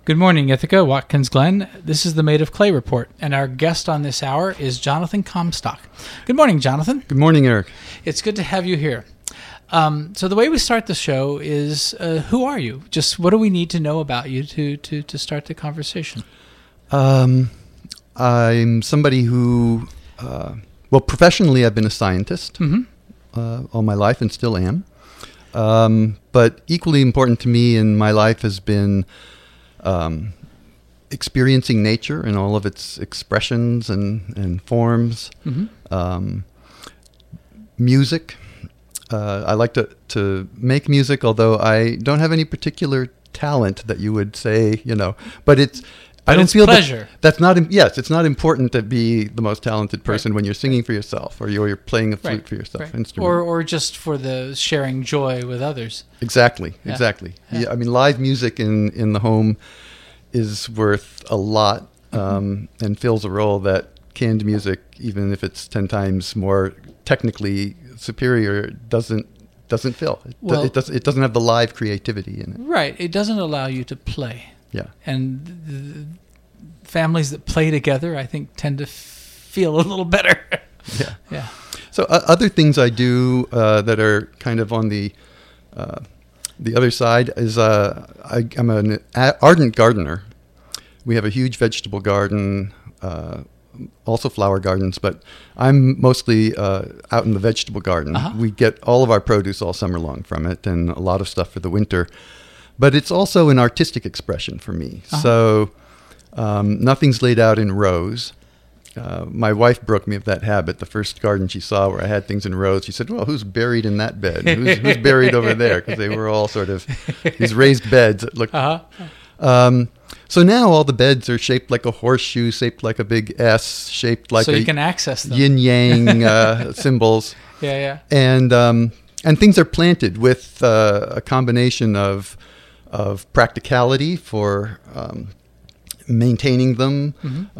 Good morning, Ithaca, Watkins Glen. This is the Made of Clay Report, and our guest on this hour is Jonathan Comstock. Good morning, Jonathan. Good morning, Eric. It's good to have you here. So the way we start the show is, who are you? Just what do we need to know about you to start the conversation? I'm somebody who, professionally I've been a scientist all my life and still am. But equally important to me in my life has been experiencing nature and all of its expressions and forms. Music. I like to make music, although I don't have any particular talent that you would say, but I don't feel pleasure. That's not. Yes, it's not important to be the most talented person when you're singing for yourself or you're playing a flute for yourself, instrument, or just for the sharing joy with others. Exactly. Yeah. I mean, live music in the home is worth a lot and fills a role that canned music, even if it's 10 times more technically superior, doesn't fill. It doesn't have the live creativity in it. Right. It doesn't allow you to play. Yeah. And the families that play together, I think, tend to feel a little better. Yeah. So other things I do that are kind of on the other side is I'm an ardent gardener. We have a huge vegetable garden, also flower gardens, but I'm mostly out in the vegetable garden. We get all of our produce all summer long from it and a lot of stuff for the winter. But it's also an artistic expression for me. So nothing's laid out in rows. My wife broke me of that habit. The first garden she saw where I had things in rows, she said, well, who's buried in that bed? Who's buried over there? Because they were all sort of these raised beds that looked... So now all the beds are shaped like a horseshoe, shaped like a big S, shaped like so you can access them. Yin-yang symbols. Yeah. And things are planted with a combination of practicality for maintaining them,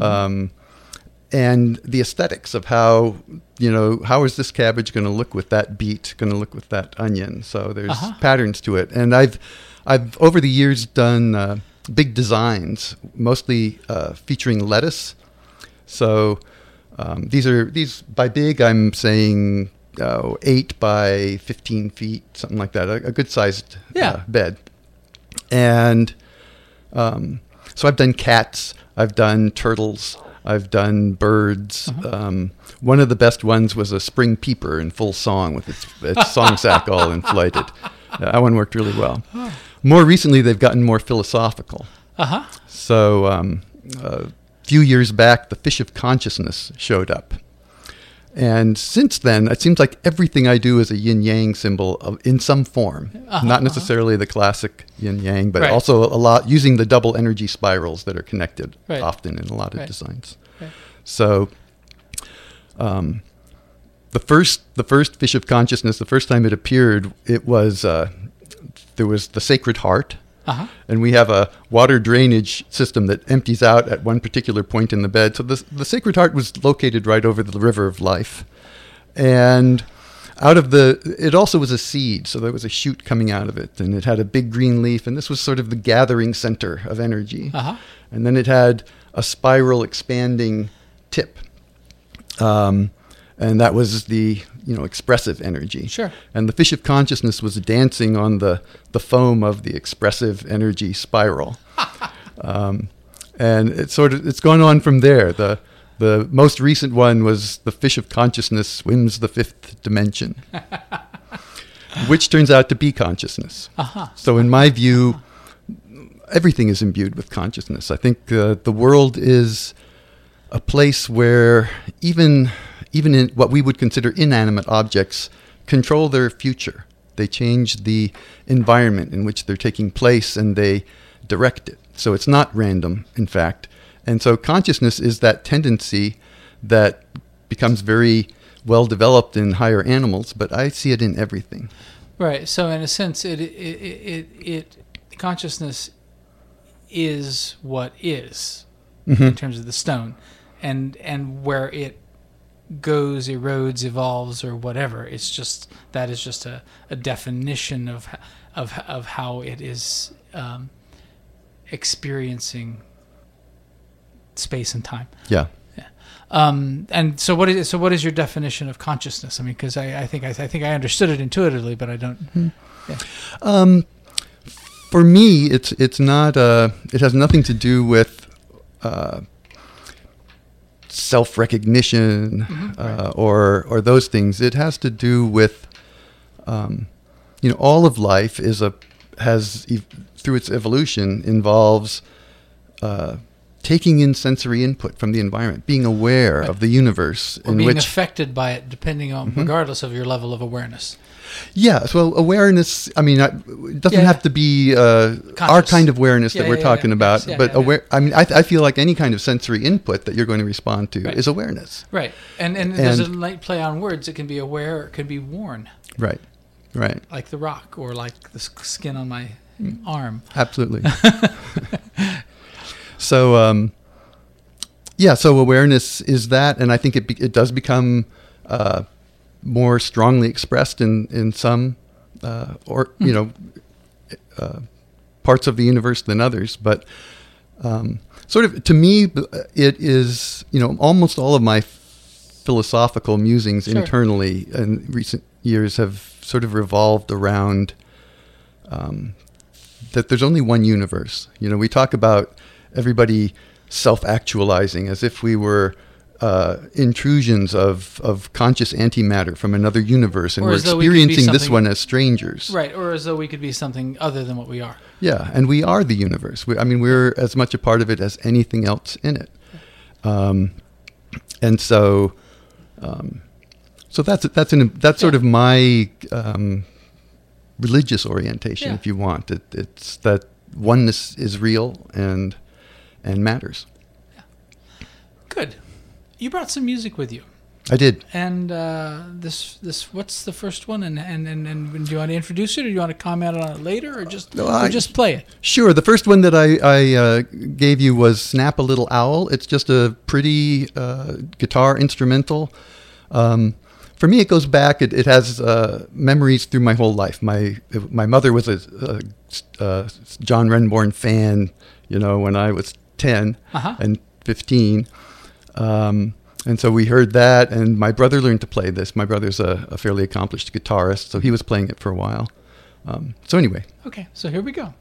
and the aesthetics of how is this cabbage going to look with that beet, going to look with that onion. So there's patterns to it. And I've over the years done big designs, mostly featuring lettuce. So these by big, I'm saying 8 by 15 feet, something like that, a good sized bed. And so I've done cats, I've done turtles, I've done birds. One of the best ones was a spring peeper in full song with its song sack all inflated. That one worked really well. More recently, they've gotten more philosophical. So a few years back, the fish of consciousness showed up. And since then, it seems like everything I do is a yin-yang symbol in some form. Not necessarily the classic yin-yang, but also a lot using the double energy spirals that are connected often in a lot of designs. So the first fish of consciousness, the first time it appeared, it was there was the Sacred Heart. And we have a water drainage system that empties out at one particular point in the bed. So the Sacred Heart was located right over the river of life. And it also was a seed, so there was a shoot coming out of it. And it had a big green leaf, and this was sort of the gathering center of energy. And then it had a spiral expanding tip. And that was the expressive energy. Sure. And the fish of consciousness was dancing on the foam of the expressive energy spiral. And it's gone on from there. The most recent one was the fish of consciousness swims the fifth dimension, which turns out to be consciousness. So in my view, everything is imbued with consciousness. I think the world is a place where even in what we would consider inanimate objects control their future. They change the environment in which they're taking place and they direct it. So it's not random, in fact. And so consciousness is that tendency that becomes very well developed in higher animals, but I see it in everything. Right. So in a sense, consciousness is what is in terms of the stone, and where it goes, erodes, evolves, or whatever. It's just that is just a definition of how it is experiencing space and time. Yeah. And so what is your definition of consciousness? I mean, because I think I understood it intuitively, but I don't. Yeah. For me, it's not. It has nothing to do with self-recognition or those things. It has to do with all of life has through its evolution involves taking in sensory input from the environment, being aware of the universe, or being affected by it, depending on regardless of your level of awareness. Yeah, so awareness. I mean, it doesn't have to be our kind of awareness that we're talking about, but aware. I mean, I feel like any kind of sensory input that you're going to respond to is awareness. Right, and there's a light play on words. It can be aware, or it can be worn. Right. Like the rock, or like the skin on my arm. Absolutely. So, so awareness is that, and I think it does become more strongly expressed in some parts of the universe than others. But sort of to me, it is almost all of my philosophical musings internally in recent years have sort of revolved around that there's only one universe. We talk about everybody self-actualizing as if we were intrusions of conscious antimatter from another universe, and we're experiencing this one as strangers. Right, or as though we could be something other than what we are. Yeah, and we are the universe. We're as much a part of it as anything else in it. And so that's sort of my religious orientation, if you want. It's that oneness is real and matters. Yeah. Good. You brought some music with you. I did. And this what's the first one? And do you want to introduce it, or do you want to comment on it later, or just play it? Sure. The first one that I gave you was "Snap a Little Owl." It's just a pretty guitar instrumental. For me, it goes back. It has memories through my whole life. My mother was a John Renbourn fan. When I was 10 and 15. And so we heard that, and my brother learned to play this. My brother's a fairly accomplished guitarist, so he was playing it for a while. So anyway. Okay, so here we go.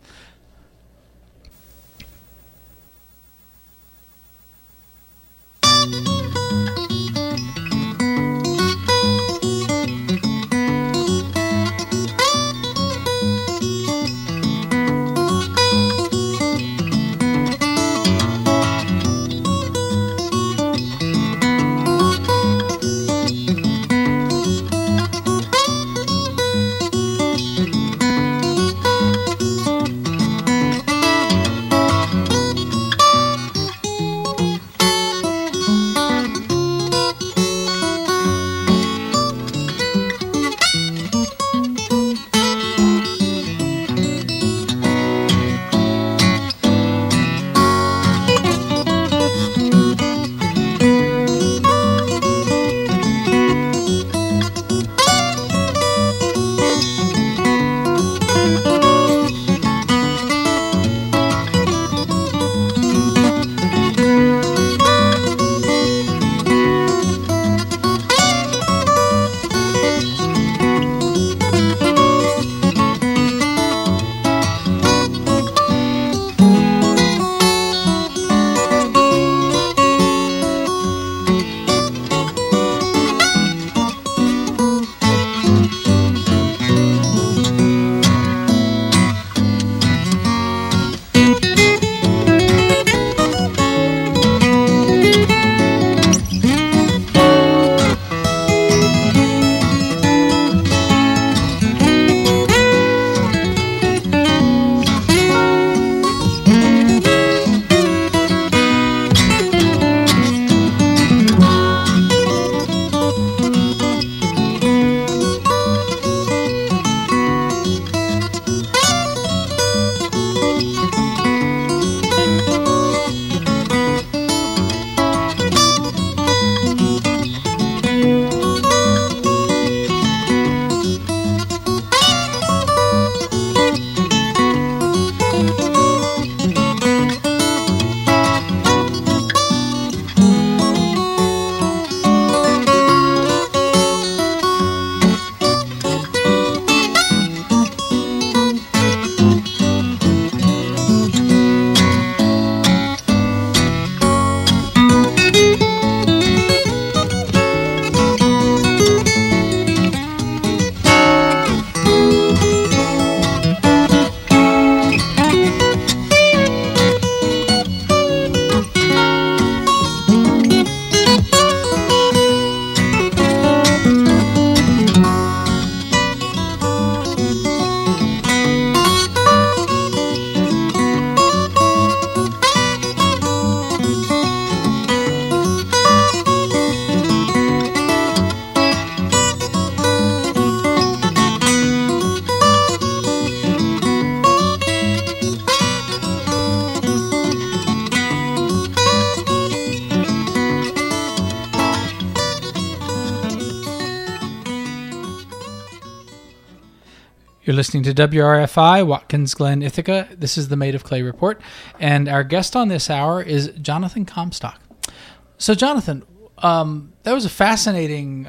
You're listening to WRFI, Watkins Glen, Ithaca. This is the Made of Clay Report, and our guest on this hour is Jonathan Comstock. So, Jonathan, that was a fascinating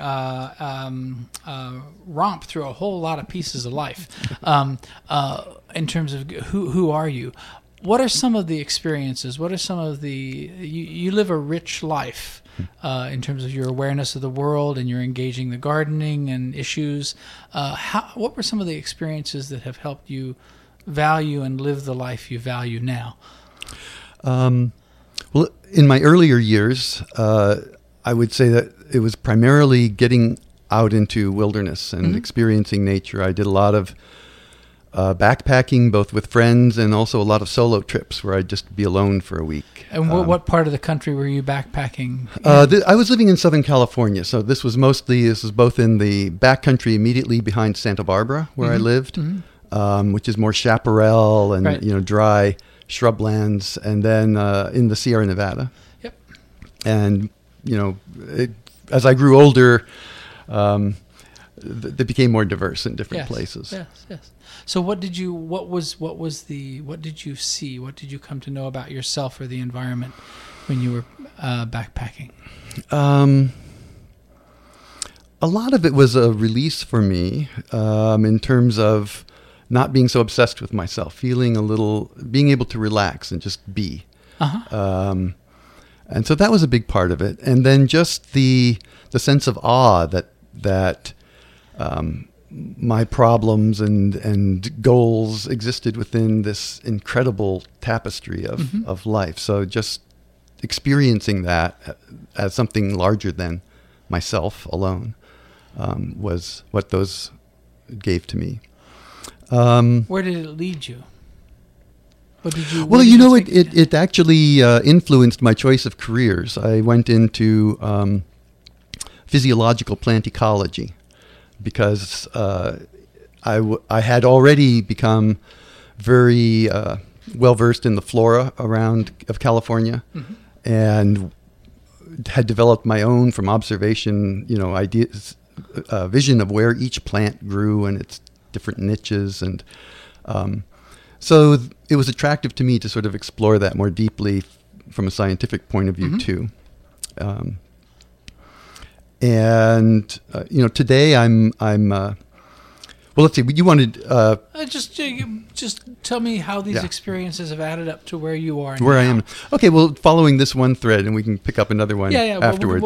romp through a whole lot of pieces of life. In terms of who are you? What are some of the experiences? What are some of the... You live a rich life in terms of your awareness of the world, and you're engaging the gardening and issues. What were some of the experiences that have helped you value and live the life you value now? Well, in my earlier years, I would say that it was primarily getting out into wilderness and experiencing nature. I did a lot of backpacking, both with friends and also a lot of solo trips where I'd just be alone for a week. And what part of the country were you backpacking? I was living in Southern California, so this was both in the backcountry immediately behind Santa Barbara, where I lived, which is more chaparral and dry shrublands, and then in the Sierra Nevada. Yep. And as I grew older, they became more diverse in different places. Yes. So what did you see? What did you come to know about yourself or the environment when you were backpacking? A lot of it was a release for me in terms of not being so obsessed with myself, being able to relax and just be. And so that was a big part of it. And then just the sense of awe that my problems and goals existed within this incredible tapestry of life. So just experiencing that as something larger than myself alone was what those gave to me. Where did it lead you? It actually influenced my choice of careers. I went into physiological plant ecology because I had already become very well-versed in the flora of California, and had developed my own, from observation, ideas, vision of where each plant grew and its different niches. And so it was attractive to me to sort of explore that more deeply from a scientific point of view, too. And today I'm well, let's see. You wanted just tell me how these experiences have added up to where you are. Where I am. Okay. Well, following this one thread, and we can pick up another one afterwards.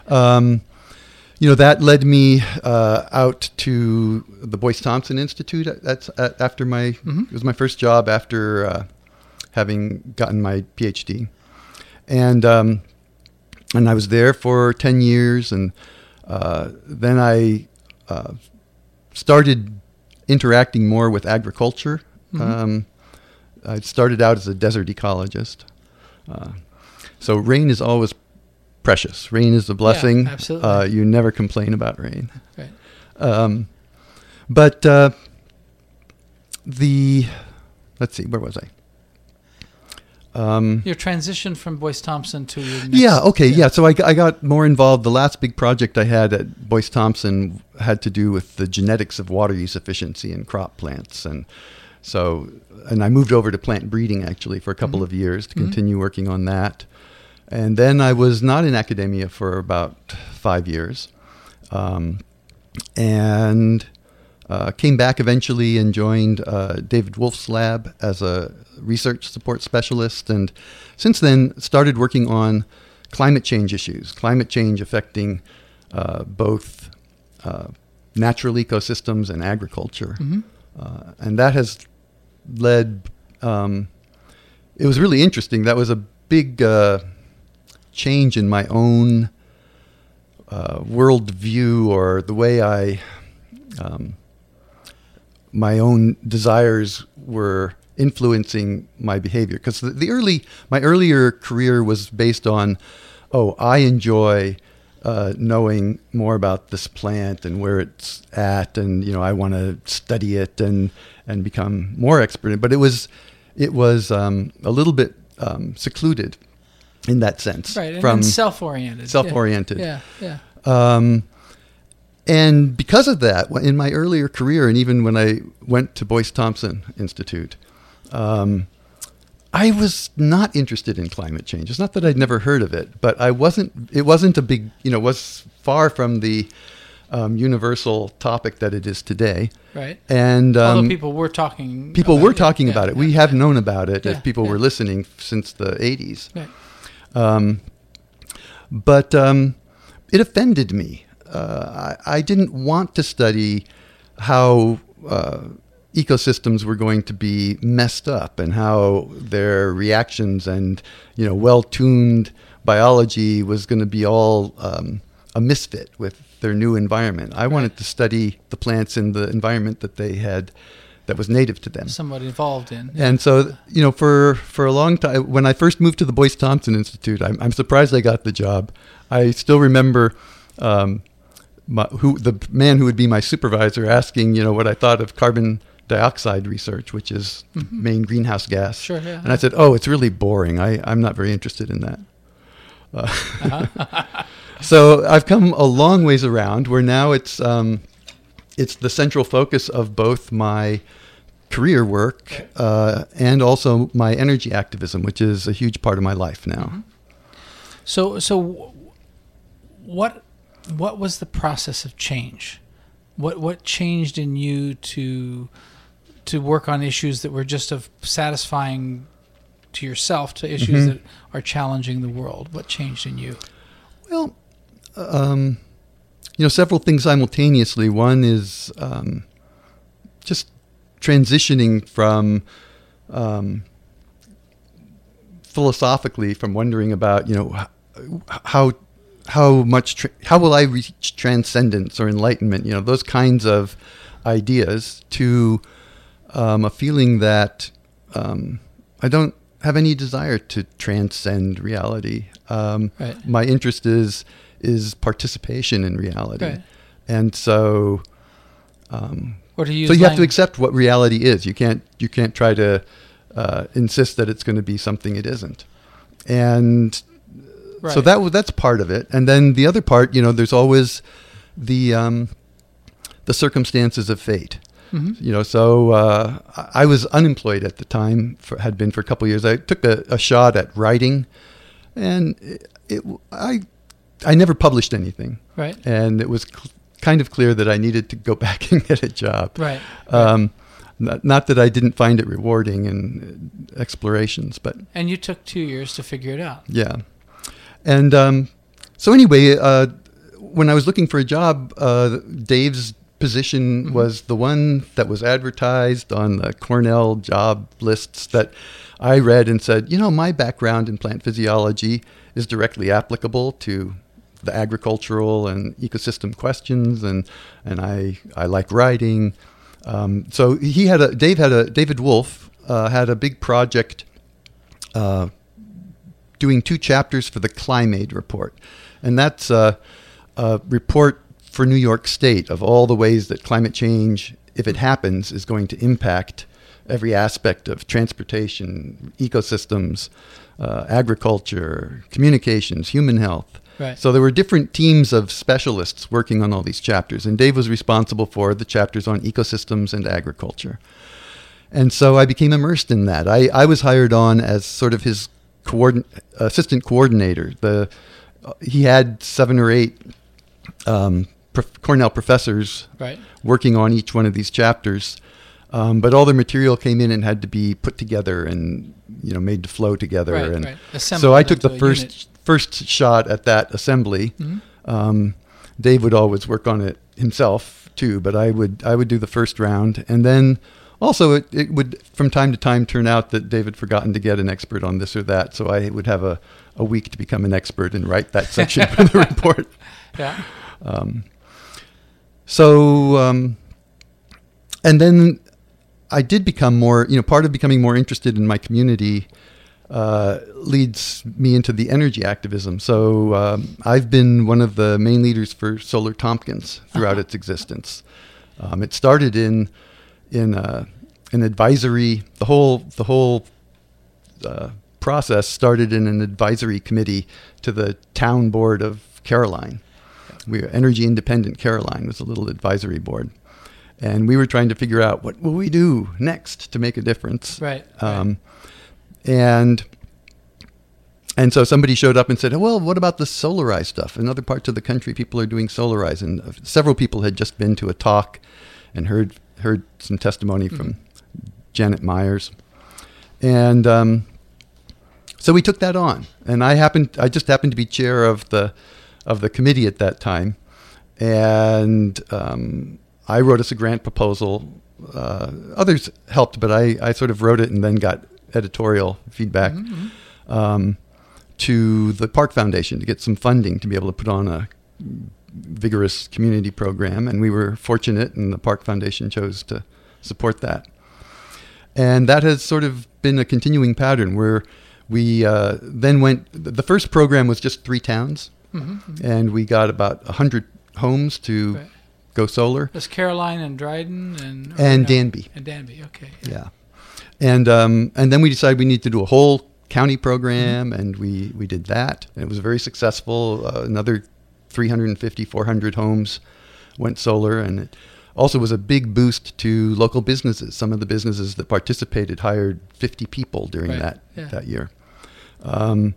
That led me out to the Boyce Thompson Institute. That's after it was my first job after having gotten my PhD, and I was there for 10 years, and then I started interacting more with agriculture. I started out as a desert ecologist. So rain is always precious. Rain is a blessing. Yeah, absolutely. You never complain about rain. Right. But let's see, where was I? Your transition from Boyce Thompson to your next... So I got more involved. The last big project I had at Boyce Thompson had to do with the genetics of water use efficiency in crop plants. And I moved over to plant breeding, actually, for a couple of years to continue working on that. And then I was not in academia for about 5 years. And came back eventually and joined David Wolf's lab as a research support specialist, and since then started working on climate change issues, climate change affecting both natural ecosystems and agriculture. And that has led, it was really interesting. That was a big change in my own world view, or the way my own desires were influencing my behavior. Because my earlier career was based on, I enjoy knowing more about this plant and where it's at, and I want to study it and become more expert. But it was a little bit secluded in that sense, right? And self-oriented. Self-oriented. Yeah. And because of that, in my earlier career, and even when I went to Boyce Thompson Institute, I was not interested in climate change. It's not that I'd never heard of it, but it wasn't a big, was far from the universal topic that it is today. Right. And although people were talking about it. We have known about it if people were listening since the 80s. Right. But it offended me. I didn't want to study how ecosystems were going to be messed up and how their reactions and well-tuned biology was going to be all a misfit with their new environment. I wanted to study the plants in the environment that they had, that was native to them, somewhat involved in. And so, for a long time, when I first moved to the Boyce Thompson Institute, I'm surprised I got the job. I still remember the man who would be my supervisor asking, what I thought of carbon dioxide research, which is the main greenhouse gas. Sure, yeah. And I said, "Oh, it's really boring. I'm not very interested in that." So I've come a long ways around, where now it's the central focus of both my career work and also my energy activism, which is a huge part of my life now. So what was the process of change? What changed in you to work on issues that were just of satisfying to yourself, to issues that are challenging the world? What changed in you? Well, several things simultaneously. One is just transitioning from philosophically from wondering about how will I reach transcendence or enlightenment, those kinds of ideas, to a feeling that I don't have any desire to transcend reality. Right. My interest is participation in reality. Right. And so you have to accept what reality is. You can't try to insist that it's going to be something it isn't. And right. So that's part of it. And then the other part, there's always the circumstances of fate. Mm-hmm. So I was unemployed at the time, had been for a couple of years. I took a shot at writing, and I never published anything. Right. And it was kind of clear that I needed to go back and get a job. Right. Not that I didn't find it rewarding in explorations, but... And you took 2 years to figure it out. Yeah. And so anyway, when I was looking for a job, Dave's position was the one that was advertised on the Cornell job lists that I read and said, my background in plant physiology is directly applicable to the agricultural and ecosystem questions, and I like writing. So David Wolf had a big project doing 2 chapters for the Climate Report, and that's a report for New York State of all the ways that climate change, if it happens, is going to impact every aspect of transportation, ecosystems, agriculture, communications, human health. Right. So there were different teams of specialists working on all these chapters, and Dave was responsible for the chapters on ecosystems and agriculture. And so I became immersed in that. I was hired on as sort of his assistant coordinator. He had 7 or 8 Cornell professors right. working on each one of these chapters, but all the material came in and had to be put together and made to flow together. Right, and right. So I took the first shot at that assembly. Mm-hmm. Dave would always work on it himself too, but I would do the first round, and then also it would from time to time turn out that Dave had forgotten to get an expert on this or that, so I would have a week to become an expert and write that section for the report. Yeah. And then I did become more, part of becoming more interested in my community leads me into the energy activism. So I've been one of the main leaders for Solar Tompkins throughout its existence. It started in an advisory. The whole process started in an advisory committee to the town board of Caroline. We were Energy Independent Caroline was a little advisory board. And we were trying to figure out what will we do next to make a difference. Right. And so somebody showed up and said, well, what about the Solarize stuff? In other parts of the country, people are doing Solarize. And several people had just been to a talk and heard some testimony from Janet Myers. And so we took that on. And I just happened to be chair of the committee at that time. And I wrote us a grant proposal. Others helped, but I sort of wrote it and then got editorial feedback to the Park Foundation to get some funding to be able to put on a vigorous community program. And we were fortunate, and the Park Foundation chose to support that. And that has sort of been a continuing pattern where we then the first program was just 3 towns, and we got about 100 homes to go solar. That's Caroline and Dryden and Danby. And Danby, okay. Yeah. And then we decided we need to do a whole county program, and we did that. And it was very successful. Another 350, 400 homes went solar, and it also was a big boost to local businesses. Some of the businesses that participated hired 50 people during that year. And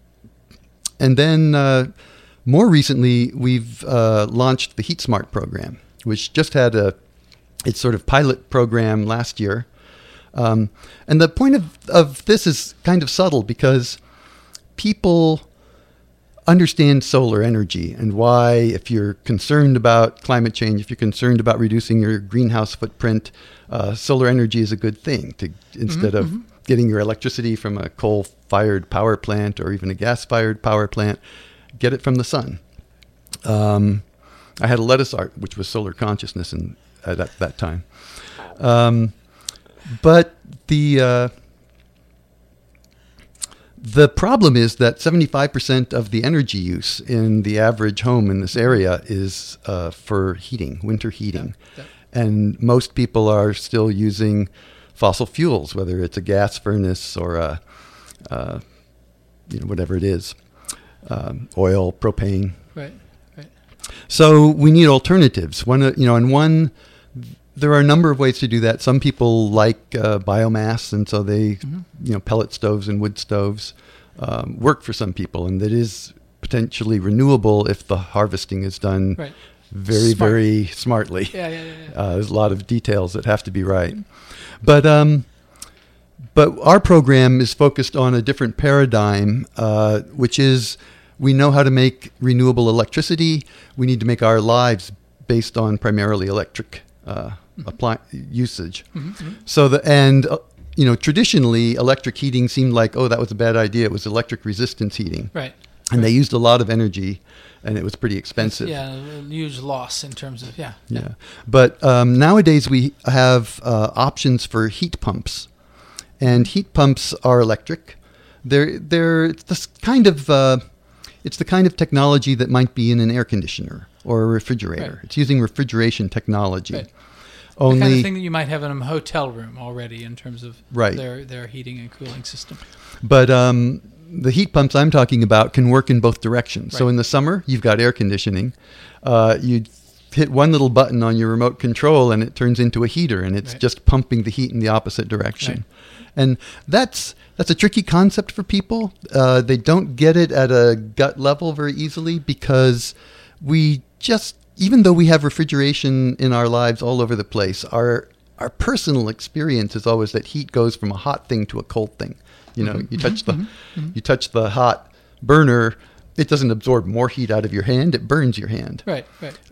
then more recently, we've launched the Heat Smart program, which just had its sort of pilot program last year. And the point of this is kind of subtle because people understand solar energy and why, if you're concerned about climate change, if you're concerned about reducing your greenhouse footprint, solar energy is a good thing instead of getting your electricity from a coal-fired power plant or even a gas-fired power plant. Get it from the sun. I had a lettuce art, which was solar consciousness at that time. But the problem is that 75% of the energy use in the average home in this area is for heating, winter heating. Yeah. And most people are still using fossil fuels, whether it's a gas furnace or whatever it is. Oil, propane. Right. So we need alternatives. There are a number of ways to do that. Some people like biomass, and so they, pellet stoves and wood stoves work for some people, and that is potentially renewable if the harvesting is done very, very smartly. Yeah. There's a lot of details that have to be right. But our program is focused on a different paradigm, which is we know how to make renewable electricity. We need to make our lives based on primarily electric usage. So traditionally electric heating seemed like, that was a bad idea. It was electric resistance heating. Right. And they used a lot of energy, and it was pretty expensive. Yeah, a huge loss in terms of, Yeah. But nowadays we have options for heat pumps. And heat pumps are electric. It's the kind of technology that might be in an air conditioner or a refrigerator. Right. It's using refrigeration technology. Right. The kind of thing that you might have in a hotel room already in terms of their heating and cooling system. But the heat pumps I'm talking about can work in both directions. Right. So in the summer, you've got air conditioning. You hit one little button on your remote control and it turns into a heater, and it's just pumping the heat in the opposite direction. Right. And that's a tricky concept for people. They don't get it at a gut level very easily because even though we have refrigeration in our lives all over the place, our personal experience is always that heat goes from a hot thing to a cold thing. You touch the hot burner, it doesn't absorb more heat out of your hand, it burns your hand. Right.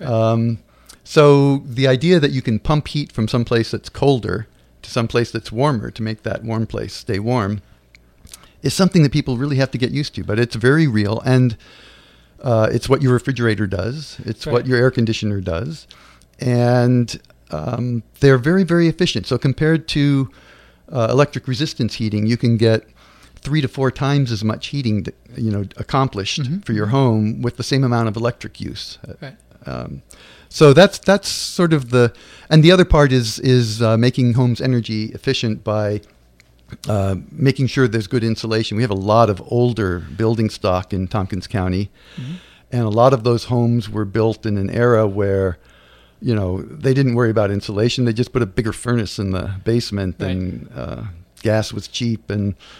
So the idea that you can pump heat from some place that's colder to some place that's warmer to make that warm place stay warm is something that people really have to get used to, but it's very real, and it's what your refrigerator does. It's what your air conditioner does. And they're very, very efficient. So compared to electric resistance heating, you can get 3 to 4 times as much heating accomplished for your home with the same amount of electric use. Right. So that's sort of and the other part is making homes energy efficient by making sure there's good insulation. We have a lot of older building stock in Tompkins County, And a lot of those homes were built in an era where, they didn't worry about insulation. They just put a bigger furnace in the basement, Right. and gas was cheap.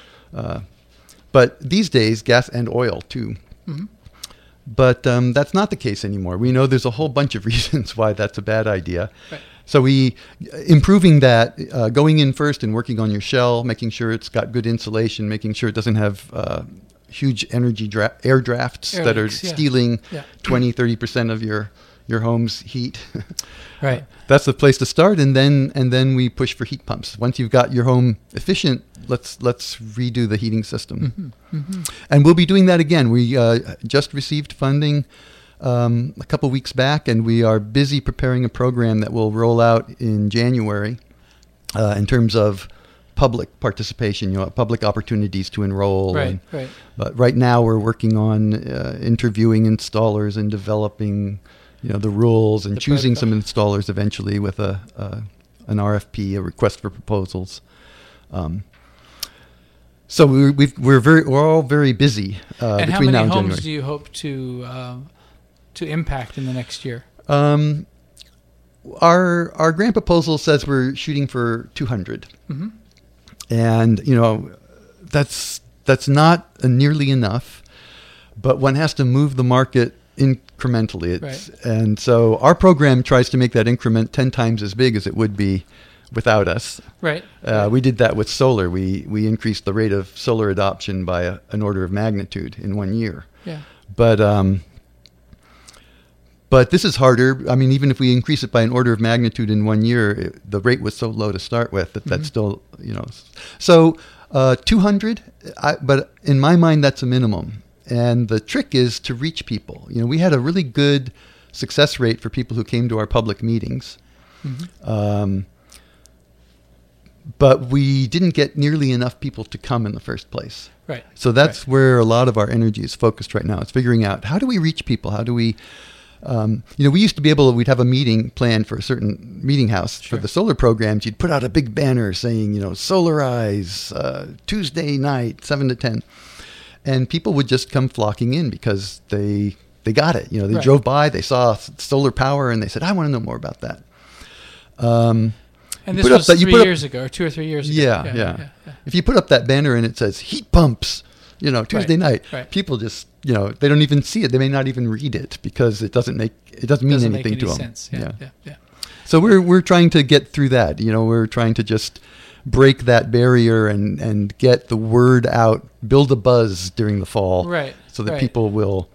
But these days, gas and oil too. Mm-hmm. But that's not the case anymore. We know there's a whole bunch of reasons why that's a bad idea. Right. So improving that, going in first and working on your shell, making sure it's got good insulation, making sure it doesn't have huge energy air drafts Air that leaks, are yeah. stealing Yeah. 20-30% of your home's heat. Right. That's the place to start, and then we push for heat pumps. Once you've got your home efficient, let's redo the heating system. Mm-hmm. Mm-hmm. And we'll be doing that again. We just received funding a couple weeks back, and we are busy preparing a program that will roll out in January in terms of public participation, public opportunities to enroll. Right. Right. But right now we're working on interviewing installers and developing, the rules and choosing some installers eventually with an RFP, a request for proposals. So we're all very busy And between how many now and homes January. do you hope to impact in the next year? Our grant proposal says we're shooting for 200, Mm-hmm. and that's not nearly enough. But one has to move the market incrementally. Right. And so our program tries to make that increment 10 times as big as it would be without us. Right. We did that with solar. We increased the rate of solar adoption by an order of magnitude in 1 year. Yeah. But this is harder. I mean, even if we increase it by an order of magnitude in 1 year, the rate was so low to start with that that's still, So 200, but in my mind, that's a minimum. And the trick is to reach people. We had a really good success rate for people who came to our public meetings. Mm-hmm. But we didn't get nearly enough people to come in the first place. Right. So that's where a lot of our energy is focused right now. It's figuring out, how do we reach people? How do we, we used to be we'd have a meeting planned for a certain meeting house. Sure. For the solar programs. You'd put out a big banner saying, Solarize, Tuesday night, 7 to 10. And people would just come flocking in because they got it. They Right. drove by, they saw solar power, and they said, I want to know more about that. And this put up was that- you 3 put up- years ago, or 2 or 3 years ago. Yeah. If you put up that banner and it says heat pumps, Tuesday night, right. people just, they don't even see it. They may not even read it because it doesn't mean Doesn't anything make any to them. sense. Yeah. So we're trying to get through that. We're trying to just break that barrier and get the word out, build a buzz during the fall, Right. so that right. people will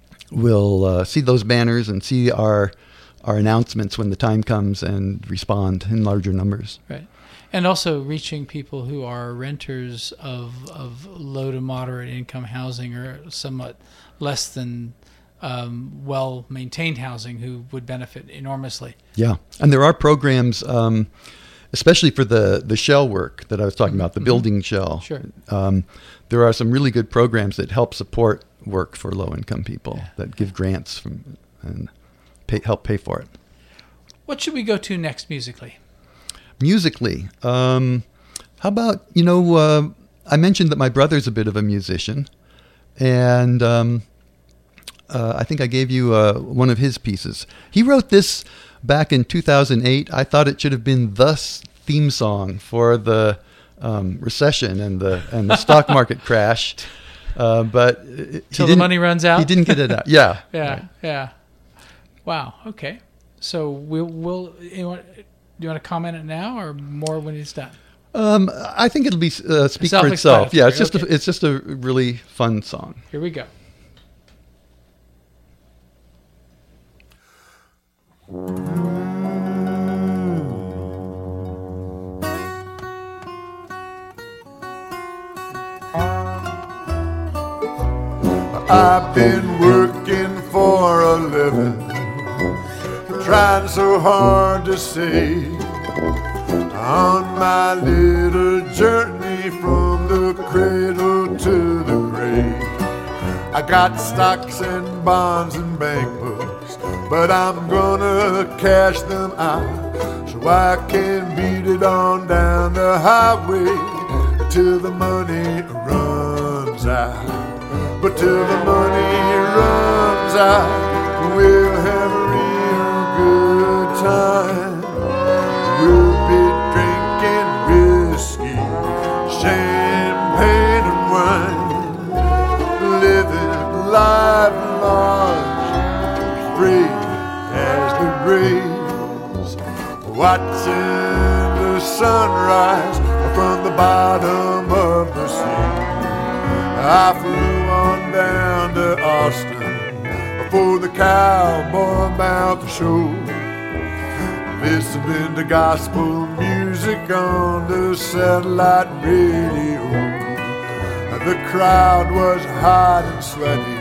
see those banners and see our announcements when the time comes and respond in larger numbers. Right. And also reaching people who are renters of low to moderate income housing or somewhat less than well-maintained housing who would benefit enormously. Yeah. And there are programs, especially for the shell work that I was talking about, the building shell. Sure. There are some really good programs that help support work for low-income people that give grants and help pay for it. What should we go to next musically? Musically, how about, I mentioned that my brother's a bit of a musician, and I think I gave you one of his pieces. He wrote this back in 2008. I thought it should have been the theme song for the recession and the stock market crash, but Till the money runs out? He didn't get it out. Yeah. Yeah. Wow. Okay. So we'll do you want to comment it now or more when it's done? I think it'll be speak for itself. Yeah, it's just a really fun song. Here we go. I've been working for a living, trying so hard to save on my little journey from the cradle to the grave. I got stocks and bonds and bank books, but I'm gonna cash them out so I can beat it on down the highway till the money runs out. But till the money runs out, we'll have a real good time. We'll be drinking whiskey, champagne and wine, living life large, free as the breeze, watching the sunrise from the bottom of the sea. I flew on down to Austin for the Cowboy Mouth Show, listening to gospel music on the satellite radio. The crowd was hot and sweaty.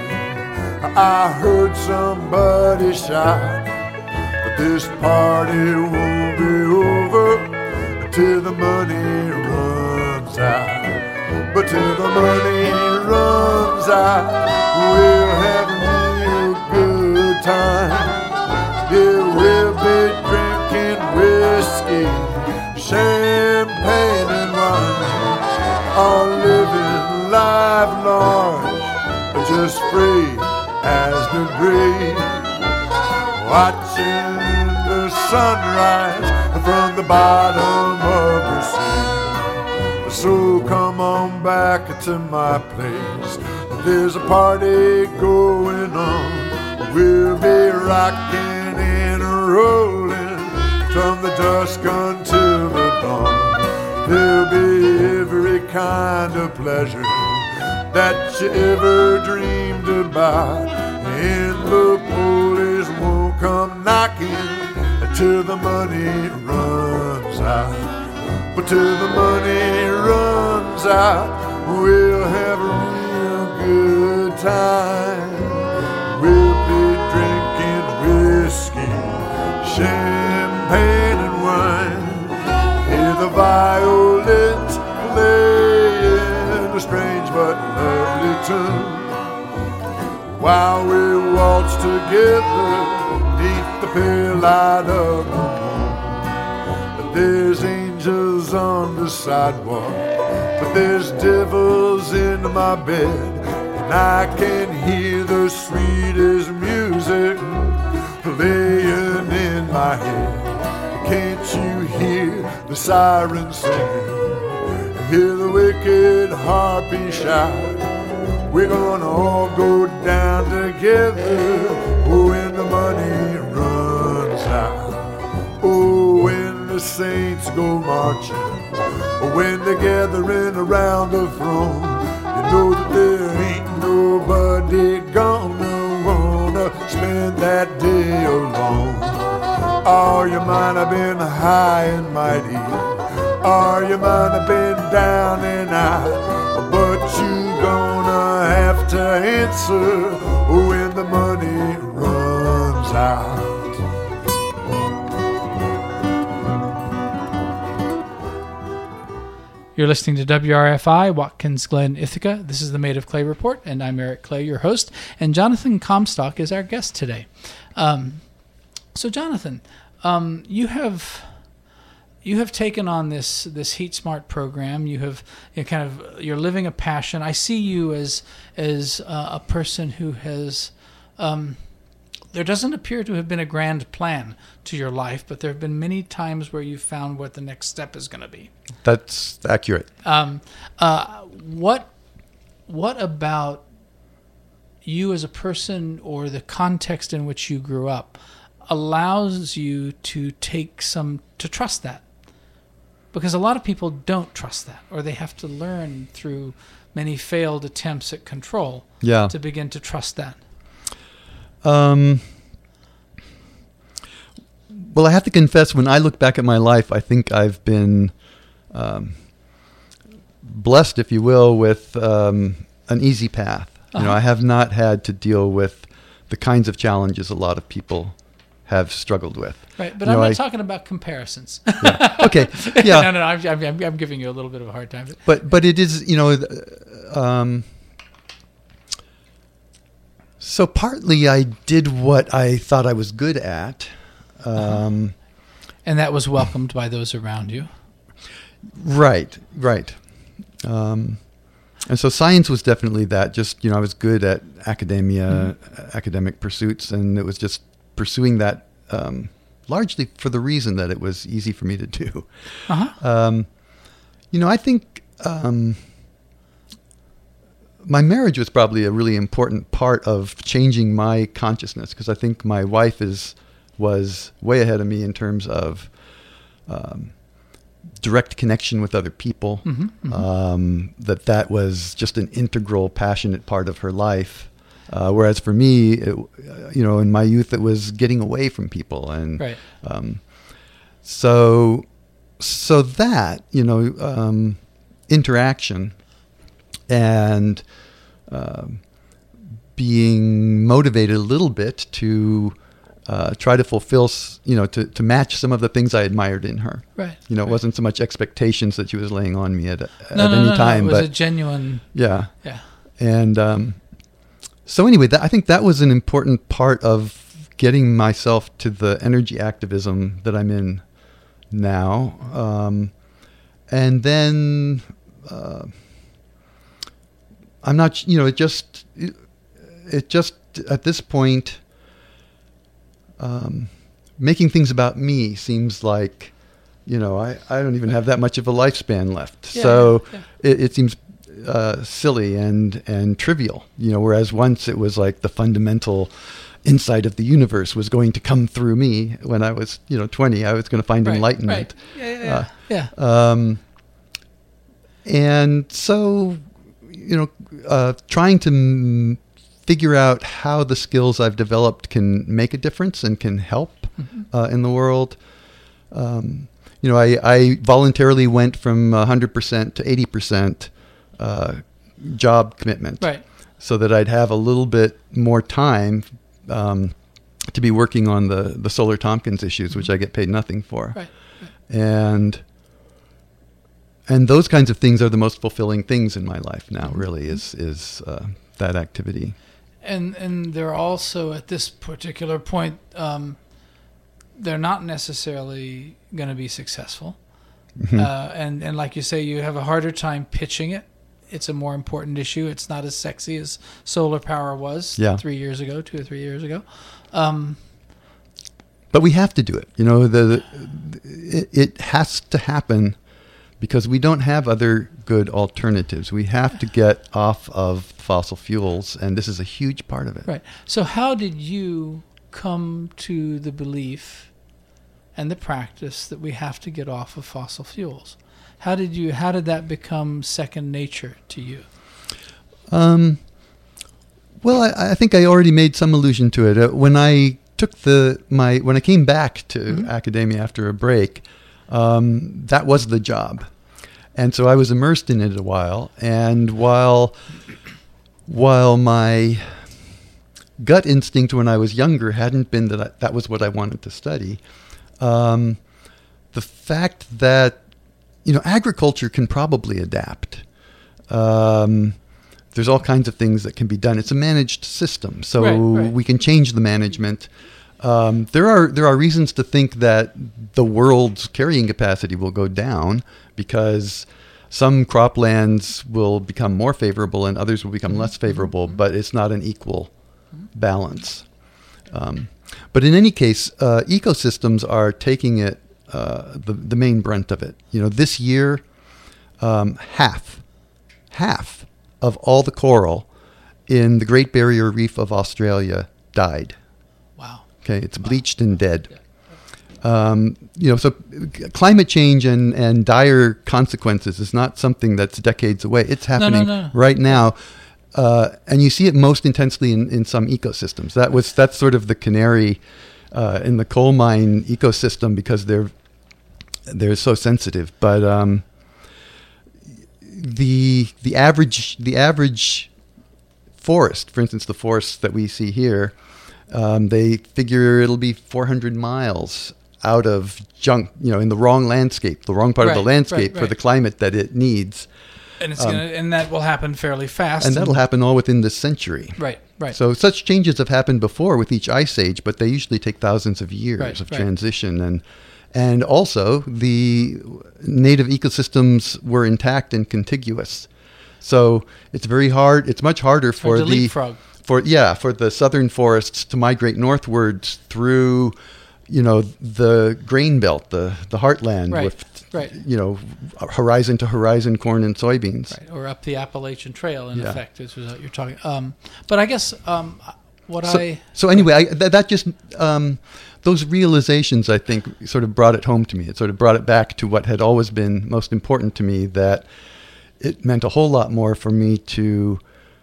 I heard somebody shout, but this party won't be over till the money runs out. But till the money runs out, we'll have a real good time. Yeah, we'll be drinking whiskey, champagne and wine, all living life large, just free as the breeze, watching the sunrise from the bottom of the sea. So come on back to my place, there's a party going on. We'll be rocking and rolling from the dusk until the dawn. There'll be every kind of pleasure that you ever dreamed about, and the police won't come knocking till the money runs out. But till the money runs out, we'll have a real good time. We'll be drinking whiskey, champagne and wine, hear the violins playing a strange but lovely tune, while we waltz together neath the pale light of the moon. There's angels on the sidewalk, but there's devils in my bed, and I can hear the sweetest music playing in my head. Can't you hear the sirens singing, hear the wicked harpy shout? We're gonna all go down together when the money runs out. Oh, when the saints go marching, when they're gathering around the throne, you know that there ain't nobody gonna wanna spend that day alone. Oh, you might have been high and mighty, or you might have been down and out, but you gonna have to answer when the money runs out. You're listening to WRFI, Watkins Glen, Ithaca. This is the Made of Clay Report, and I'm Eric Clay, your host, and Jonathan Comstock is our guest today. So, Jonathan, you have taken on this Heat Smart program. You're living a passion. I see you as a person who has. There doesn't appear to have been a grand plan to your life, but there have been many times where you've found what the next step is going to be. That's accurate. What about you as a person, or the context in which you grew up, allows you to trust that? Because a lot of people don't trust that, or they have to learn through many failed attempts at control to begin to trust that. Well, I have to confess, when I look back at my life, I think I've been blessed, if you will, with an easy path. You know, I have not had to deal with the kinds of challenges a lot of people have struggled with. Right, but I'm not talking about comparisons. Yeah. Okay. Yeah. No, I'm giving you a little bit of a hard time. But it is, so partly I did what I thought I was good at. And that was welcomed by those around you. Right. And so science was definitely that. Just, I was good at academia, academic pursuits, and it was just pursuing that largely for the reason that it was easy for me to do. Uh-huh. I think my marriage was probably a really important part of changing my consciousness, because I think my wife was way ahead of me in terms of direct connection with other people. That was just an integral, passionate part of her life. Whereas for me, in my youth, it was getting away from people, and right. So that interaction and being motivated a little bit to try to fulfill, to match some of the things I admired in her. Right. It wasn't so much expectations that she was laying on me at any time, it was but a genuine. Yeah. Yeah. And so anyway, I think that was an important part of getting myself to the energy activism that I'm in now. And then I'm not, it just at this point, making things about me seems like, I don't even have that much of a lifespan left. Yeah, so yeah. It seems silly and trivial, whereas once it was like the fundamental insight of the universe was going to come through me when I was, 20. I was going to find enlightenment. Right. Yeah. And so, trying to figure out how the skills I've developed can make a difference and can help in the world. I voluntarily went from 100% to 80% job commitment, Right. so that I'd have a little bit more time to be working on the Solar Tompkins issues, which I get paid nothing for. Right. And those kinds of things are the most fulfilling things in my life now, really, is that activity. And they're also, at this particular point, they're not necessarily going to be successful. And like you say, you have a harder time pitching it. It's a more important issue. It's not as sexy as solar power was 2 or 3 years ago. But we have to do it. It has to happen, because we don't have other good alternatives. We have to get off of fossil fuels, and this is a huge part of it. Right. So how did you come to the belief and the practice that we have to get off of fossil fuels? How did that become second nature to you? Well, I think I already made some allusion to it. When I took when I came back to academia after a break, that was the job. And so I was immersed in it a while. And while my gut instinct when I was younger hadn't been that was what I wanted to study, the fact that, agriculture can probably adapt. There's all kinds of things that can be done. It's a managed system, so right. we can change the management. There are reasons to think that the world's carrying capacity will go down, because some croplands will become more favorable and others will become less favorable, but it's not an equal balance. But in any case, ecosystems are taking it, the main brunt of it. This year, half of all the coral in the Great Barrier Reef of Australia died. Wow. Okay, it's bleached and dead. So climate change and dire consequences is not something that's decades away. It's happening right now. And you see it most intensely in some ecosystems. That's sort of the canary in the coal mine ecosystem, because they're so sensitive. But the average forest, for instance, the forests that we see here, they figure it'll be 400 miles out of junk, in the wrong landscape, the wrong part of the landscape for the climate that it needs. And it's and that will happen fairly fast. And that'll happen all within this century. Right. So such changes have happened before with each ice age, but they usually take thousands of years of transition. And also the native ecosystems were intact and contiguous. So it's very hard. It's much harder for to leapfrog. for the southern forests to migrate northwards through, the grain belt, the heartland with, horizon to horizon corn and soybeans. Right, or up the Appalachian Trail, in effect, is what you're talking. But I guess So anyway, that just those realizations, I think, sort of brought it home to me. It sort of brought it back to what had always been most important to me, that it meant a whole lot more for me to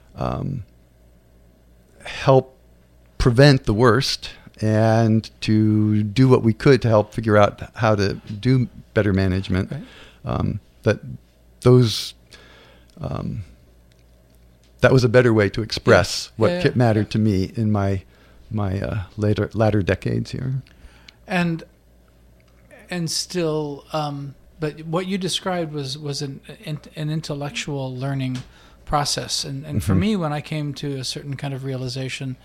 help prevent the worst and to do what we could to help figure out how to do better management. Right. That was a better way to express what mattered to me in my latter decades here. And still, but what you described was an intellectual learning process. And for me, when I came to a certain kind of realization,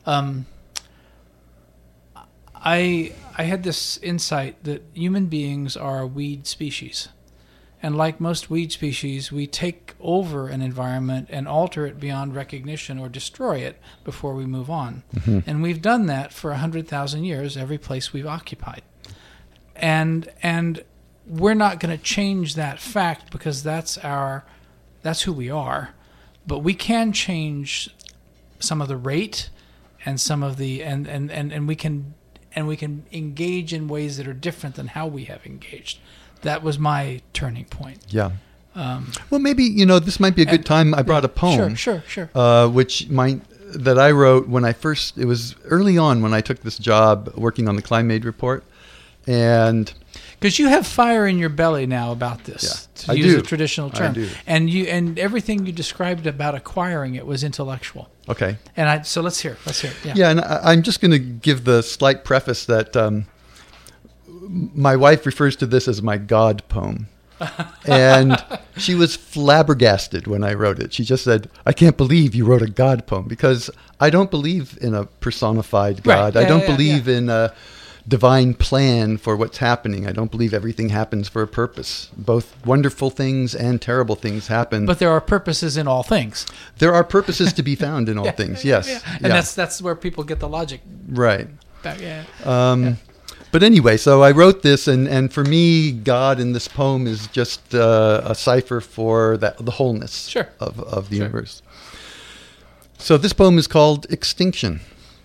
I had this insight that human beings are a weed species. And like most weed species, we take over an environment and alter it beyond recognition or destroy it before we move on. Mm-hmm. And we've done that for 100,000 years, every place we've occupied. And we're not going to change that fact because that's who we are. But we can change some of the rate and some of the and we can engage in ways that are different than how we have engaged. That was my turning point. Yeah. Well, maybe, this might be a good time. I brought a poem. Sure. That I wrote when it was early on when I took this job working on the Climate Report. And because you have fire in your belly now about this, to use a traditional term. I do. And everything you described about acquiring it was intellectual. Okay. So let's hear it. Yeah. Yeah, and I'm just going to give the slight preface that my wife refers to this as my God poem. And she was flabbergasted when I wrote it. She just said, "I can't believe you wrote a God poem," because I don't believe in a personified God. Right. I don't believe in a divine plan for what's happening. I don't believe everything happens for a purpose. Both wonderful things and terrible things happen. But there are purposes in all things. There are purposes to be found in all things, yes. Yeah. And that's where people get the logic. Right. Back, But anyway, so I wrote this, and for me, God in this poem is just a cipher for the wholeness of the universe. So this poem is called Extinction.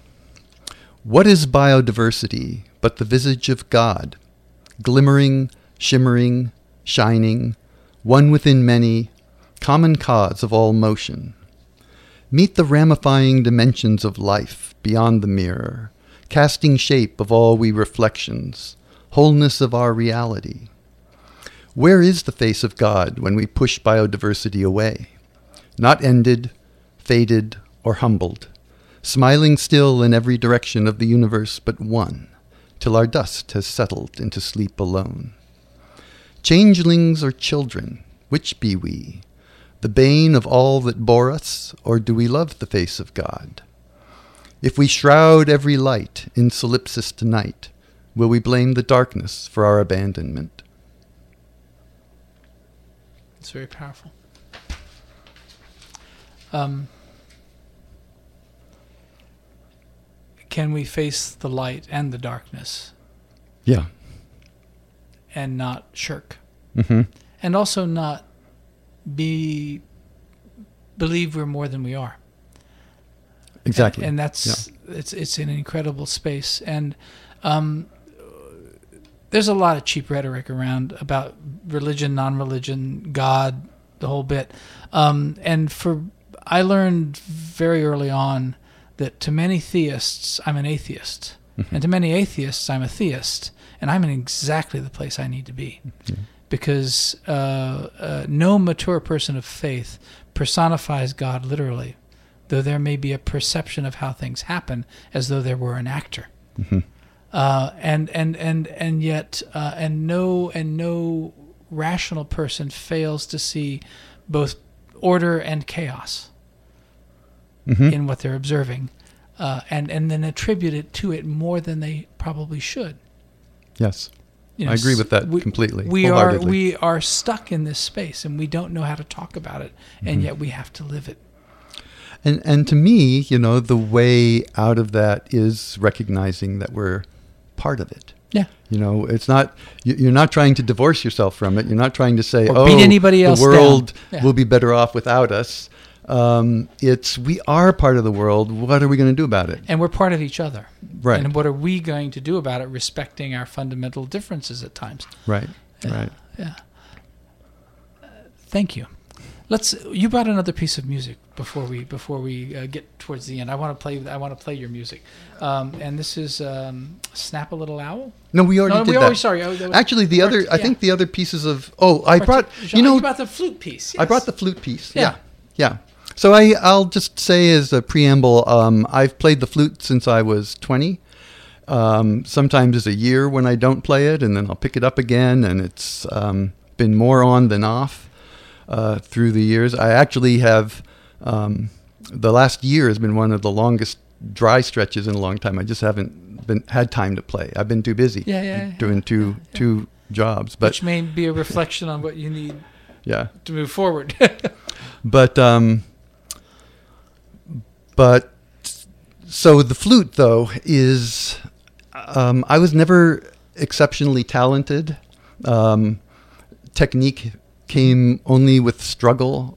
What is biodiversity but the visage of God, glimmering, shimmering, shining, one within many, common cause of all motion? Meet the ramifying dimensions of life beyond the mirror, casting shape of all we reflections, wholeness of our reality. Where is the face of God when we push biodiversity away? Not ended, faded, or humbled, smiling still in every direction of the universe but one, till our dust has settled into sleep alone. Changelings or children, which be we? The bane of all that bore us, or do we love the face of God? If we shroud every light in solipsis tonight, will we blame the darkness for our abandonment? It's very powerful. Can we face the light and the darkness? Yeah. And not shirk. Mm-hmm. And also not believe we're more than we are. Exactly. And that's it's an incredible space. And there's a lot of cheap rhetoric around about religion, non-religion, God, the whole bit. And I learned very early on that to many theists, I'm an atheist. Mm-hmm. And to many atheists, I'm a theist. And I'm in exactly the place I need to be. Mm-hmm. Because no mature person of faith personifies God literally, though there may be a perception of how things happen as though there were an actor. Mm-hmm. And yet no rational person fails to see both order and chaos in what they're observing, and then attribute it to it more than they probably should. Yes. I agree with that completely. We are stuck in this space, and we don't know how to talk about it, and yet we have to live it. And to me, the way out of that is recognizing that we're part of it. Yeah. It's not, you're not trying to divorce yourself from it. You're not trying to say, or beat anybody else the world down. will be better off without us. We are part of the world. What are we going to do about it? And we're part of each other. Right. And what are we going to do about it, respecting our fundamental differences at times? Right. Yeah. Right. Yeah. Thank you. You brought another piece of music before we get towards the end. I want to play your music, and this is "Snap a Little Owl." No, we already did that. Sorry. Actually, I think the other pieces of. Oh, I brought. You brought the flute piece. Yes. I brought the flute piece. Yeah. So I'll just say as a preamble, I've played the flute since I was 20. Sometimes it's a year when I don't play it, and then I'll pick it up again, and it's been more on than off. Through the years, I actually have. The last year has been one of the longest dry stretches in a long time. I just haven't had time to play. I've been too busy doing two jobs, which may be a reflection on what you need. Yeah. To move forward. But so the flute though is I was never exceptionally talented. Technique came only with struggle.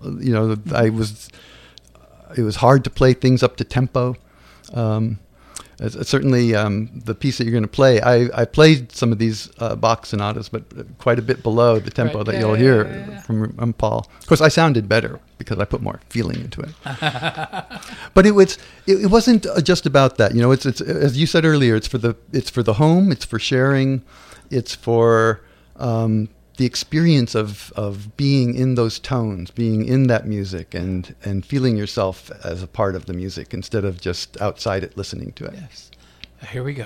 It was hard to play things up to tempo. Certainly, the piece that you're going to play, I played some of these Bach sonatas, but quite a bit below the tempo that you'll hear from Paul. Of course, I sounded better because I put more feeling into it. But it wasn't just about that. It's as you said earlier. It's for the home. It's for sharing. It's for the experience of being in those tones, being in that music, and feeling yourself as a part of the music instead of just outside it listening to it. Yes. Here we go.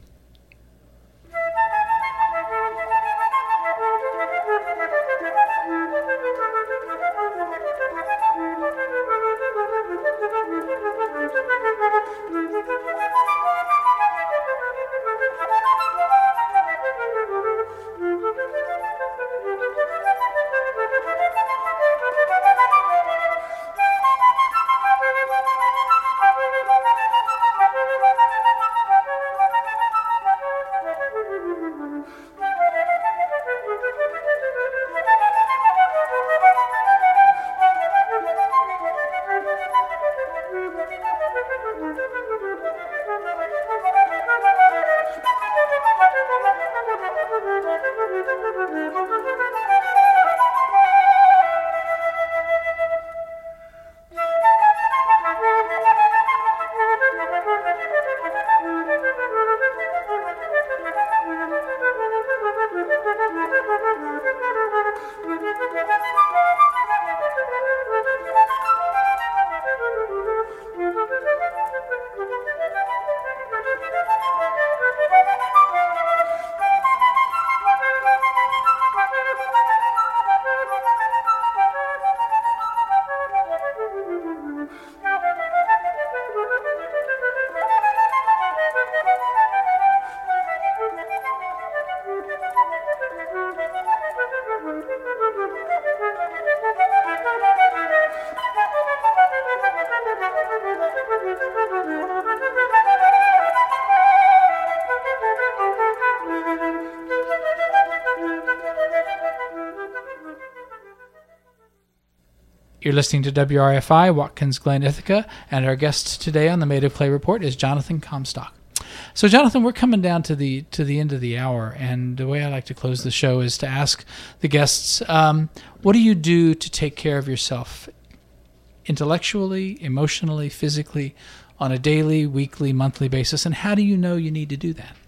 You're listening to WRFI, Watkins Glen, Ithaca, and our guest today on the Made of Clay Report is Jonathan Comstock. So, Jonathan, we're coming down to the end of the hour, and the way I like to close the show is to ask the guests, what do you do to take care of yourself intellectually, emotionally, physically, on a daily, weekly, monthly basis, and how do you know you need to do that?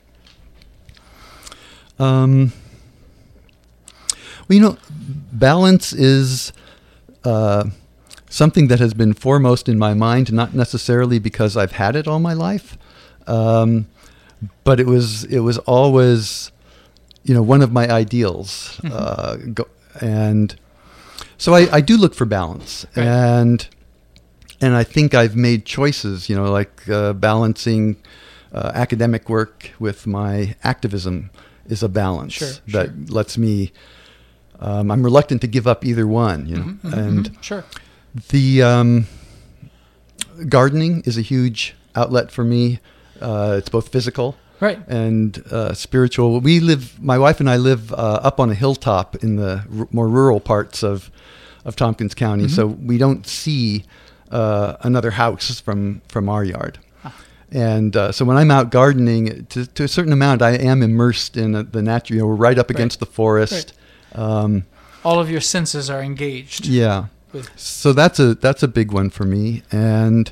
Balance is something that has been foremost in my mind, not necessarily because I've had it all my life, but it was always, one of my ideals. And so I do look for balance, right. and I think I've made choices, like balancing academic work with my activism is a balance Sure, that lets me. I'm reluctant to give up either one, you know. And sure. the gardening is a huge outlet for me. It's both physical, Right. and spiritual. My wife and I live up on a hilltop in the more rural parts of Tompkins County, so we don't see another house from our yard. And so when I'm out gardening, to a certain amount, I am immersed in the natural. You know, we're right up against the forest. Right. All of your senses are engaged. Yeah. So that's a big one for me. And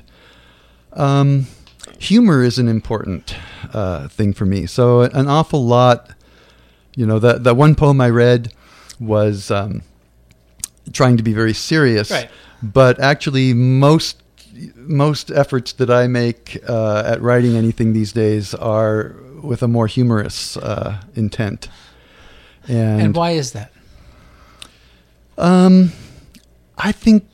humor is an important thing for me. So an awful lot, you know, that one poem I read was trying to be very serious. Right. But actually most efforts that I make at writing anything these days are with a more humorous intent. And why is that? I think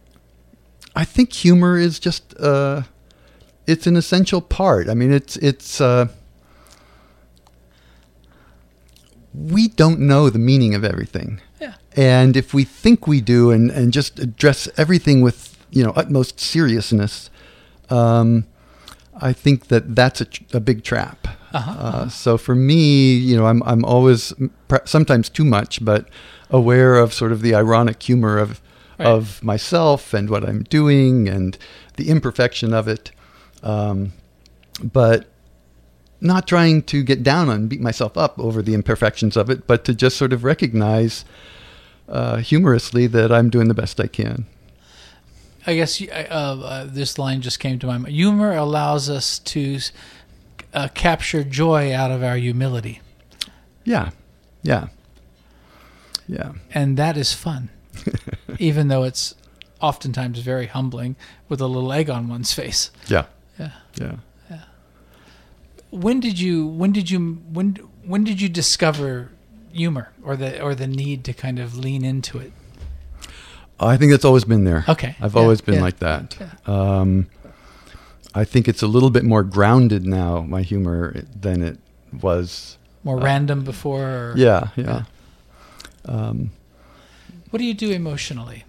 humor is just it's an essential part. I mean, it's we don't know the meaning of everything. Yeah. And if we think we do and just address everything with, you know, utmost seriousness, I think that's a big trap. So for me, you know, I'm always sometimes too much, but aware of sort of the ironic humor of myself and what I'm doing and the imperfection of it, but not trying to get down on beat myself up over the imperfections of it, but to just sort of recognize humorously that I'm doing the best I can. I guess this line just came to my mind. Humor allows us to capture joy out of our humility. Yeah. And that is fun, even though it's oftentimes very humbling with a little egg on one's face. Yeah. When did you discover humor or the need to kind of lean into it? I think it's always been there. Okay. I've always been like that. Yeah. I think it's a little bit more grounded now, my humor, than it was. More random before? Or? Yeah. What do you do emotionally?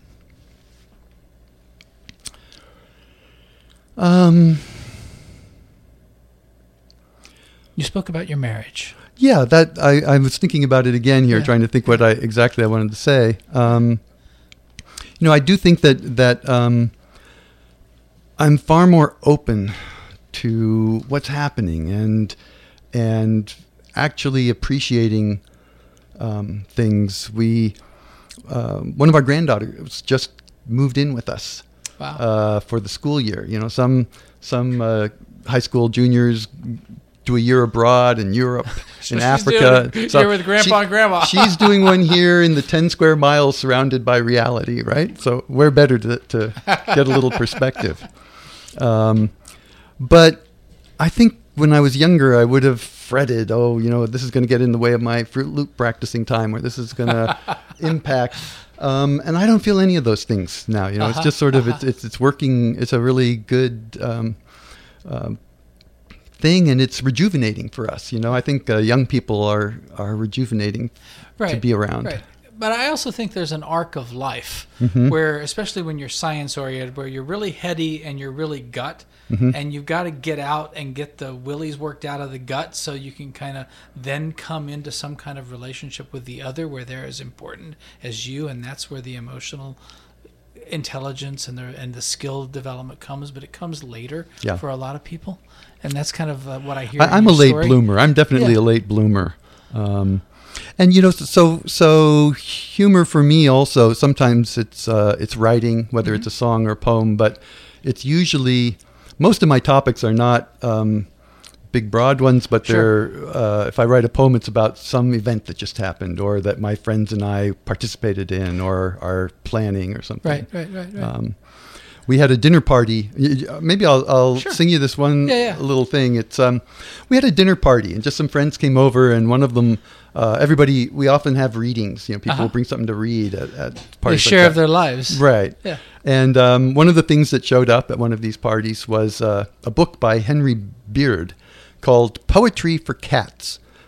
You spoke about your marriage. Yeah, that I was thinking about it again here, trying to think what exactly I wanted to say. You know, I do think that I'm far more open to what's happening and actually appreciating things. One of our granddaughters just moved in with us. Wow. For the school year. You know, some high school juniors do a year abroad in Europe, in Africa. You're with Grandpa and Grandma. She's doing one here in the 10 square miles surrounded by reality, right? So we're better to get a little perspective. But I think when I was younger, I would have fretted, you know, this is going to get in the way of my Fruit Loop practicing time, or this is going to impact. And I don't feel any of those things now. You know, it's just sort of it's working. It's a really good thing, and it's rejuvenating for us. You know, I think young people are rejuvenating to be around. Right. But I also think there's an arc of life where, especially when you're science oriented, where you're really heady and you're really gut, and you've got to get out and get the willies worked out of the gut so you can kind of then come into some kind of relationship with the other where they're as important as you, and that's where the emotional intelligence and the skill development comes, but it comes later for a lot of people, and that's kind of what I hear. I'm a late bloomer. I'm definitely a late bloomer. And you know, so humor for me also, sometimes it's writing, whether it's a song or a poem, but it's usually, most of my topics are not big broad ones, but they're if I write a poem, it's about some event that just happened or that my friends and I participated in or are planning or something. Right. We had a dinner party. Maybe I'll sing you this one little thing. It's we had a dinner party, and just some friends came over, and one of them, everybody. We often have readings. You know, people will bring something to read at parties. They share of their lives, right? Yeah. And one of the things that showed up at one of these parties was a book by Henry Beard called "Poetry for Cats."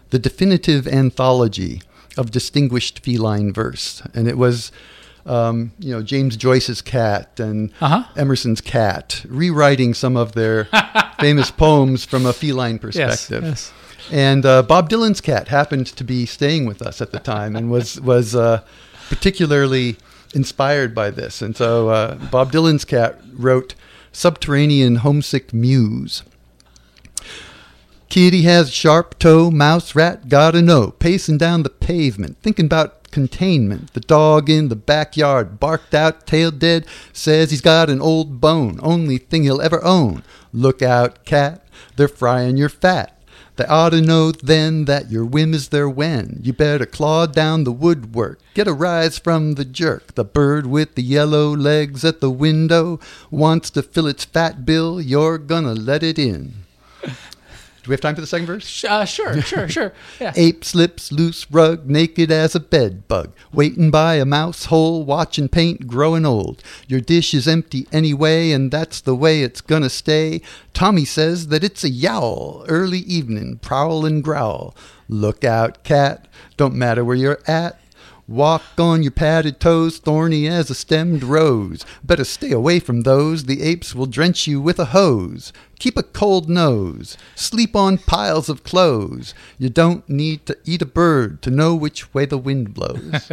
the definitive anthology of distinguished feline verse. And it was, James Joyce's cat and Emerson's cat rewriting some of their famous poems from a feline perspective. Yes. And Bob Dylan's cat happened to be staying with us at the time and was particularly inspired by this. And so Bob Dylan's cat wrote Subterranean Homesick Muse. Kitty has sharp toe, mouse rat gotta know, pacing down the pavement, thinking about containment. The dog in the backyard, barked out, tail dead, says he's got an old bone, only thing he'll ever own. Look out, cat, they're frying your fat. They ought to know then that your whim is their wen. You better claw down the woodwork, get a rise from the jerk. The bird with the yellow legs at the window wants to fill its fat bill, you're gonna let it in. Do we have time for the second verse? Sure. Yeah. Ape slips loose rug, naked as a bed bug, waiting by a mouse hole, watching paint growing old. Your dish is empty anyway, and that's the way it's gonna stay. Tommy says that it's a yowl, early evening, prowl and growl. Look out, cat, don't matter where you're at. Walk on your padded toes, thorny as a stemmed rose. Better stay away from those, the apes will drench you with a hose. Keep a cold nose, sleep on piles of clothes. You don't need to eat a bird to know which way the wind blows.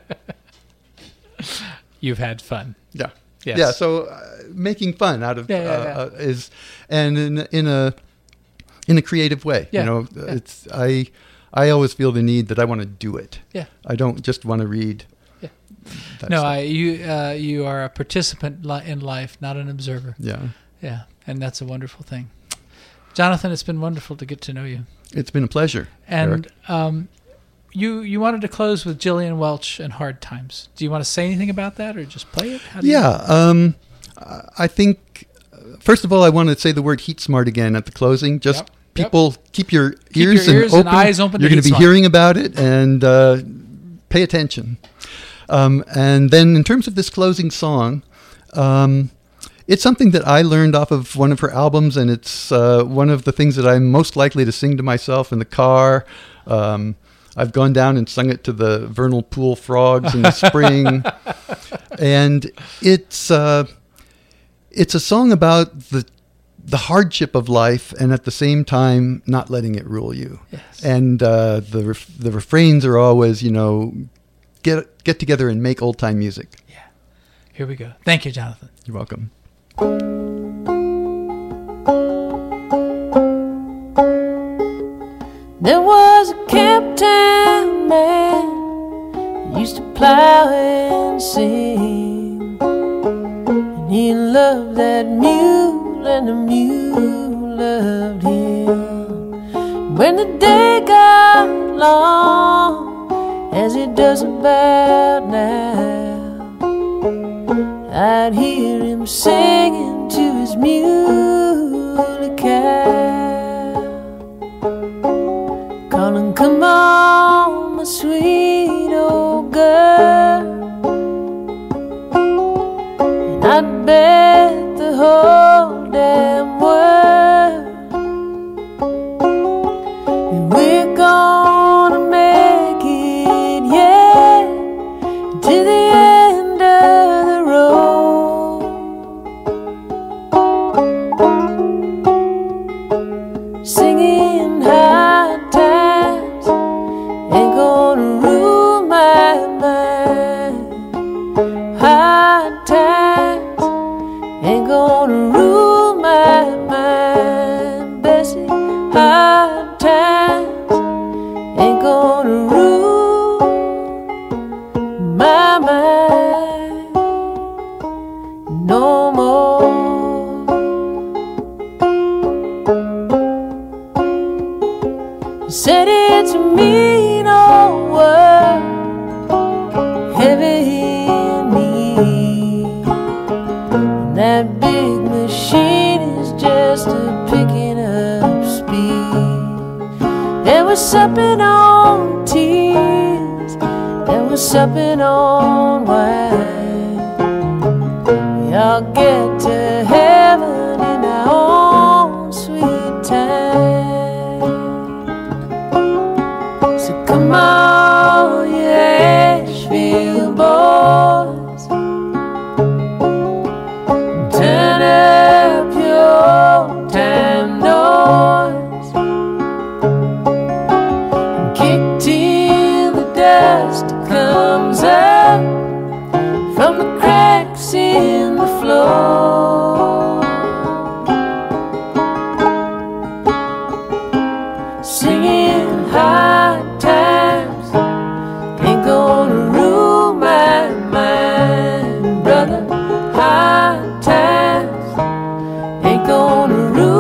You've had fun. Yeah. Yes. Yeah, so making fun out of is, and in a creative way. Yeah. It's I always feel the need that I want to do it. Yeah. I don't just want to read. Yeah. No, you are a participant in life, not an observer. Yeah. Yeah, and that's a wonderful thing. Jonathan, it's been wonderful to get to know you. It's been a pleasure. And you wanted to close with Gillian Welch and Hard Times. Do you want to say anything about that or just play it? I think, first of all, I want to say the word heat smart again at the closing. Just people, keep your ears and eyes open. You're going to be hearing about it, and pay attention. And then in terms of this closing song, it's something that I learned off of one of her albums, and it's one of the things that I'm most likely to sing to myself in the car. I've gone down and sung it to the vernal pool frogs in the spring. And it's a song about the hardship of life, and at the same time not letting it rule you. Yes. And the refrains are always, get together and make old time music. Yeah. Here we go. Thank you, Jonathan. You're welcome. There was a Camptown man, he used to plow and sing, and he loved that mule and the mule loved him. When the day got long, as it does about now, I'd hear him singing to his muley cow, calling, come on, my sweet old girl. And I'd bet the whole damn world that we're gonna make it, yeah, to the end of the road. Singing high times ain't gonna rule my mind. High times ain't gonna rule my mind, Bessie. High times ain't gonna rule my mind no more. Said it's a mean old world, heavy in me, and that big machine is just a picking up speed. There was supping on tears, there was supping on wine. We all get to heaven in our own sweet time. high times ain't gonna rule my mind, brother. High times ain't gonna rule